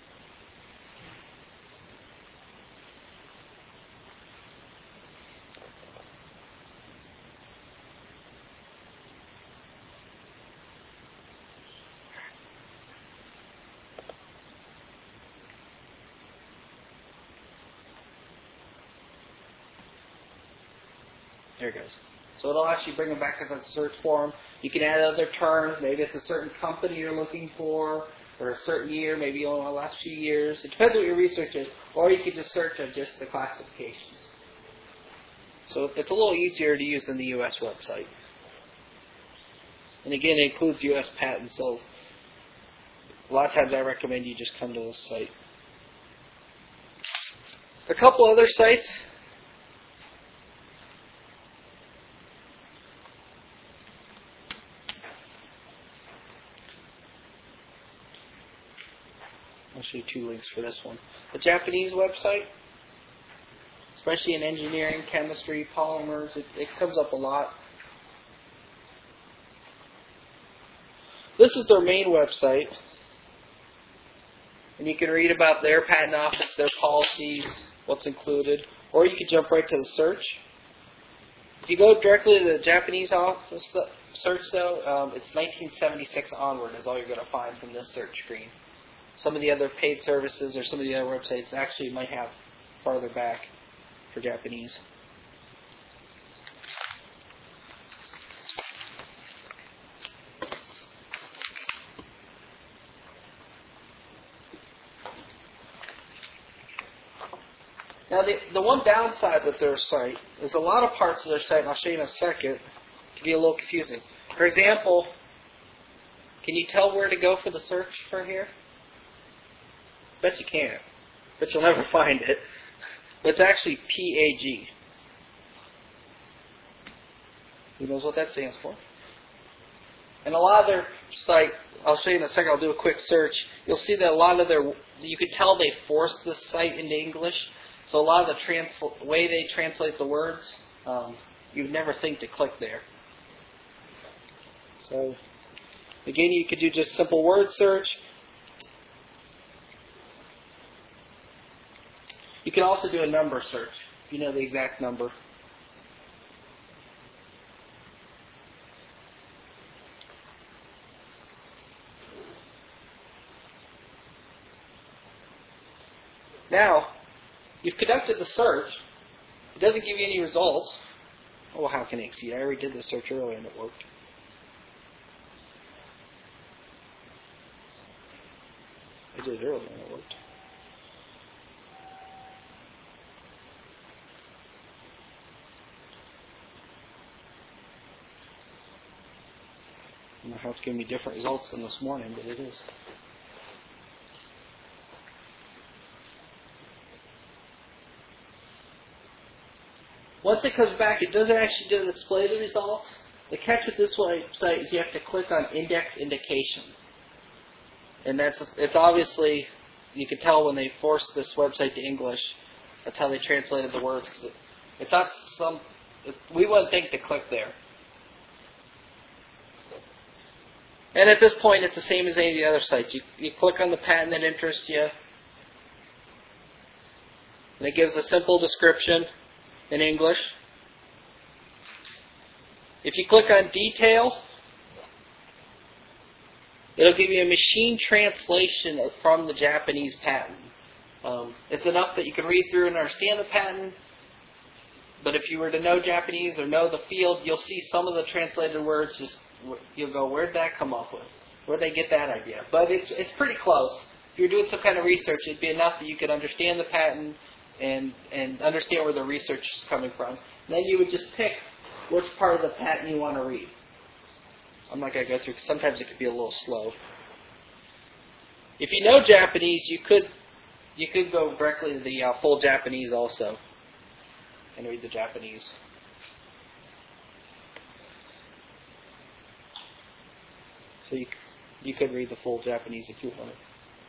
There it goes. So it'll actually bring them back to the search form. You can add other terms. Maybe it's a certain company you're looking for, or a certain year. Maybe only the last few years. It depends what your research is. Or you could just search on just the classifications. So it's a little easier to use than the U.S. website. And again, it includes U.S. patents. So a lot of times I recommend you just come to this site. A couple other sites. I'll show you two links for this one. The Japanese website, especially in engineering, chemistry, polymers, it comes up a lot. This is their main website. And you can read about their patent office, their policies, what's included. Or you can jump right to the search. If you go directly to the Japanese office search, though, it's 1976 onward is all you're going to find from this search screen. Some of the other paid services or some of the other websites actually might have farther back for Japanese. Now, the one downside with their site is a lot of parts of their site, and I'll show you in a second, can be a little confusing. For example, can you tell where to go for the search for here? Bet you can't. But you'll never find it. But it's actually PAG. Who knows what that stands for? And a lot of their site, I'll show you in a second, I'll do a quick search. You'll see that a lot of their, you could tell they forced this site into English. So a lot of the way they translate the words, you'd never think to click there. So, again, you could do just simple word search. You can also do a number search, if you know the exact number. Now, you've conducted the search. It doesn't give you any results. Oh, how can I exceed? I already did the search earlier and it worked. I did it earlier and it worked. I don't know how it's giving me different results than this morning, but it is. Once it comes back, it doesn't actually display the results. The catch with this website is you have to click on Index Indication. And it's obviously, you can tell when they forced this website to English, that's how they translated the words. Cause it's not we wouldn't think to click there. And at this point, it's the same as any of the other sites. You click on the patent that interests you, and it gives a simple description in English. If you click on Detail, it'll give you a machine translation from the Japanese patent. It's enough that you can read through and understand the patent, but if you were to know Japanese or know the field, you'll see some of the translated words, you'll go, where'd that come up with? Where'd they get that idea? But it's pretty close. If you're doing some kind of research, it'd be enough that you could understand the patent and understand where the research is coming from. And then you would just pick which part of the patent you want to read. I'm not going to go through because sometimes it could be a little slow. If you know Japanese, you could go directly to the full Japanese also and read the Japanese. So you could read the full Japanese if you wanted.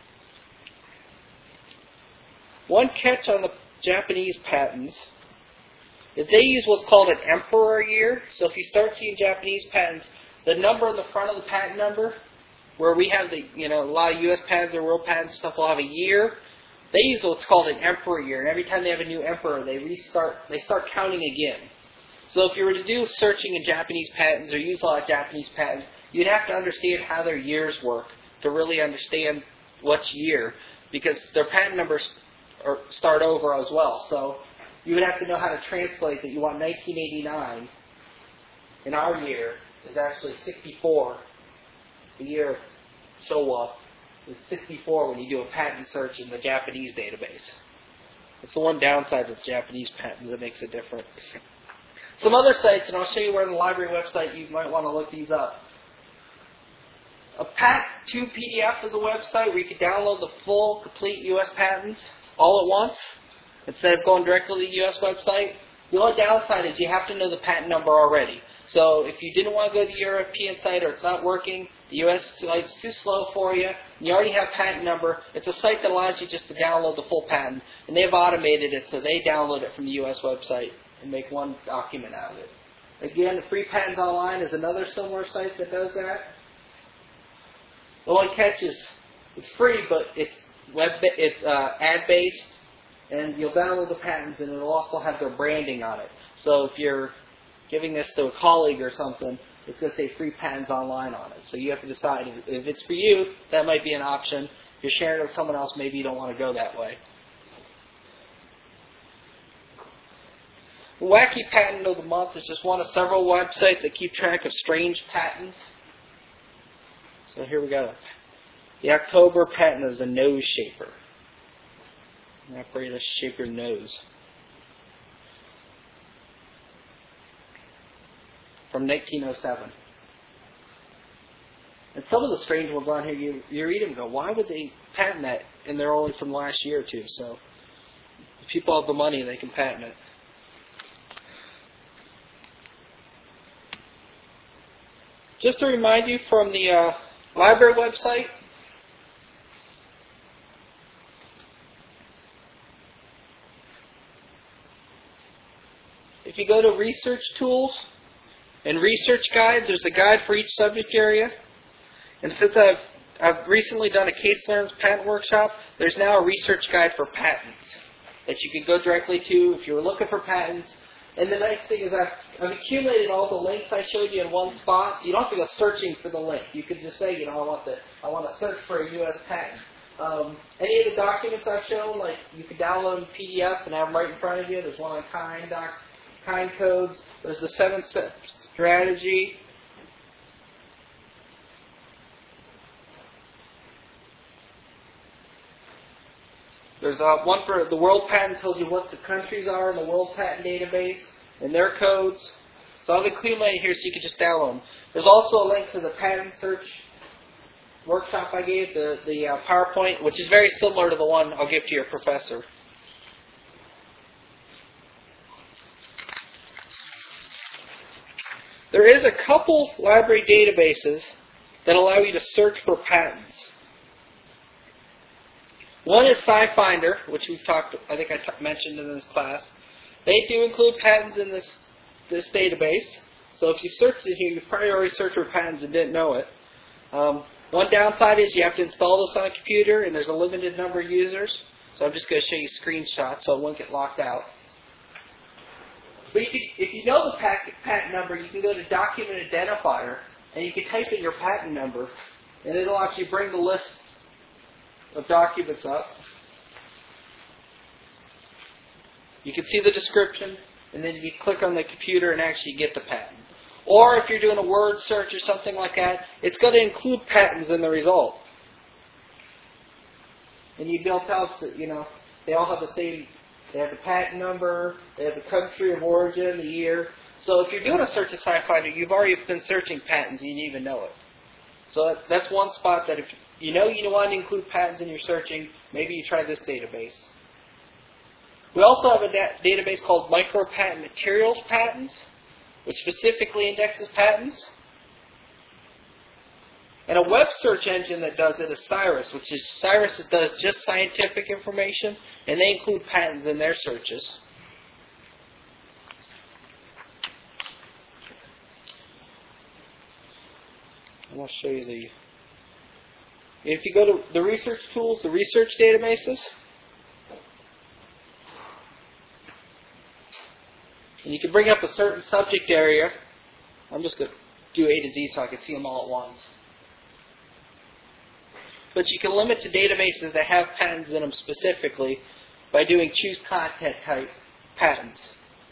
One catch on the Japanese patents is they use what's called an emperor year. So if you start seeing Japanese patents, the number in the front of the patent number, where we have a lot of U.S. patents or world patents stuff will have a year, they use what's called an emperor year. And every time they have a new emperor, they start counting again. So if you were to do searching in Japanese patents or use a lot of Japanese patents, you'd have to understand how their years work to really understand which year, because their patent numbers start over as well. So you would have to know how to translate that you want 1989 in our year is actually 64. The year Showa is 64 when you do a patent search in the Japanese database. It's the one downside with Japanese patents that makes it different. Some other sites, and I'll show you where on the library website you might want to look these up. A Patent2 PDF is a website where you can download the full, complete U.S. patents all at once instead of going directly to the U.S. website. The only downside is you have to know the patent number already. So if you didn't want to go to the European site or it's not working, the U.S. site's too slow for you, and you already have patent number, it's a site that allows you just to download the full patent. And they've automated it so they download it from the U.S. website and make one document out of it. Again, the Free Patents Online is another similar site that does that. The only catch is it's free, but it's ad-based, and you'll download the patents, and it'll also have their branding on it. So if you're giving this to a colleague or something, it's going to say Free Patents Online on it. So you have to decide if it's for you, that might be an option. If you're sharing it with someone else, maybe you don't want to go that way. Wacky Patent of the Month is just one of several websites that keep track of strange patents. So here we go. The October patent is a nose shaper. An apparatus to shape your nose. From 1907. And some of the strange ones on here, you read them and go, why would they patent that? And they're only from last year or two. So if people have the money, they can patent it. Just to remind you from the library website, if you go to Research Tools and Research Guides, there's a guide for each subject area. And since I've recently done a Case Learns patent workshop, there's now a research guide for patents that you could go directly to if you were looking for patents. And the nice thing is I've accumulated all the links I showed you in one spot, so you don't have to go searching for the link. You could just say, I want to search for a U.S. patent. Any of the documents I've shown, like you could download in PDF and have them right in front of you. There's one on kind codes. There's the 7-step strategy. There's one for the World Patent, tells you what the countries are in the World Patent Database and their codes. So I've accumulated here so you can just download them. There's also a link to the patent search workshop I gave, the PowerPoint, which is very similar to the one I'll give to your professor. There is a couple library databases that allow you to search for patents. One is SciFinder, which we've talked, I think I mentioned in this class. They do include patents in this database. So if you searched it here, you've probably already searched for patents and didn't know it. One downside is you have to install this on a computer, and there's a limited number of users. So I'm just going to show you screenshots so it won't get locked out. But if you know the patent number, you can go to Document Identifier, and you can type in your patent number, and it'll actually bring the list of documents up. You can see the description, and then you click on the computer and actually get the patent. Or if you're doing a word search or something like that, it's going to include patents in the result. And you'd be able to tell, they all have the same, they have the patent number, they have the country of origin, the year. So if you're doing a search at SciFinder, you've already been searching patents and you didn't even know it. So that's one spot that if you want to include patents in your searching, maybe you try this database. We also have a database called Micropatent Materials Patents, which specifically indexes patents. And a web search engine that does it is Cyrus, Cyrus does just scientific information, and they include patents in their searches. And I'll show you if you go to the research tools, the research databases, and you can bring up a certain subject area. I'm just going to do A to Z so I can see them all at once. But you can limit to databases that have patents in them specifically by doing choose content type patents.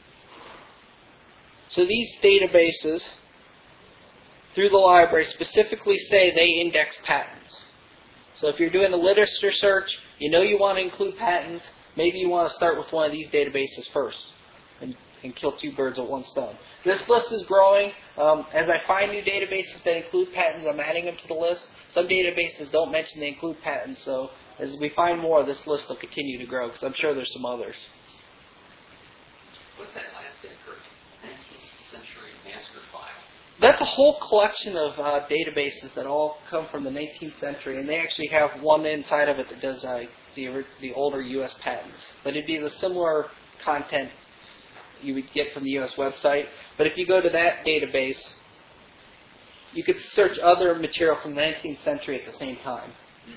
So these databases, through the library, specifically say they index patents. So if you're doing a literature search, you want to include patents, maybe you want to start with one of these databases first and kill two birds with one stone. This list is growing. As I find new databases that include patents, I'm adding them to the list. Some databases don't mention they include patents, so as we find more, this list will continue to grow because I'm sure there's some others. What's that last bit for 19th century master file? That's a whole collection of databases that all come from the 19th century, and they actually have one inside of it that does the older U.S. patents. But it'd be the similar content you would get from the U.S. website. But if you go to that database, you could search other material from the 19th century at the same time.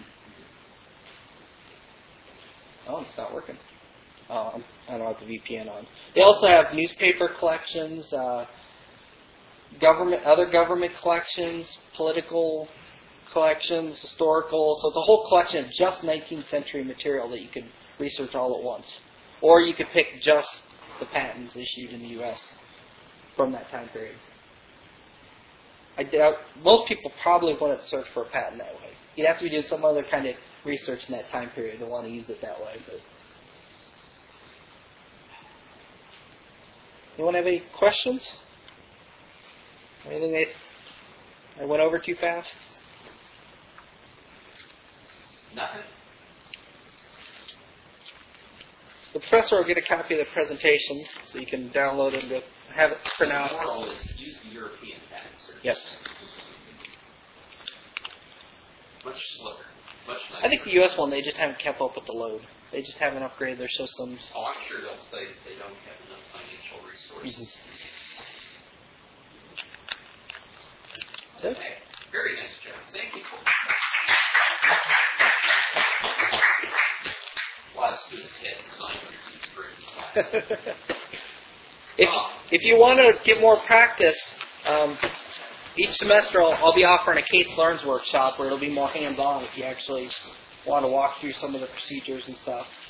Oh, it's not working. I don't have the VPN on. They also have newspaper collections, other government collections, political collections, historical. So it's a whole collection of just 19th century material that you could research all at once. Or you could pick just the patents issued in the U.S. from that time period. I doubt most people probably wouldn't search for a patent that way. You'd have to be doing some other kind of research in that time period to want to use it that way. But anyone have any questions? Anything I went over too fast? Nothing. The professor will get a copy of the presentation so you can download it and have it print out. Use the European patent search. Yes. Much slower. Much nicer. I think the U.S. one, they just haven't kept up with the load. They just haven't upgraded their systems. Oh, I'm sure they'll say they don't have enough financial resources. Mm-hmm. Okay. Very nice job. Thank you. Was. to his head and sign for if you want to get more practice, each semester I'll be offering a case learns workshop where it'll be more hands-on if you actually want to walk through some of the procedures and stuff.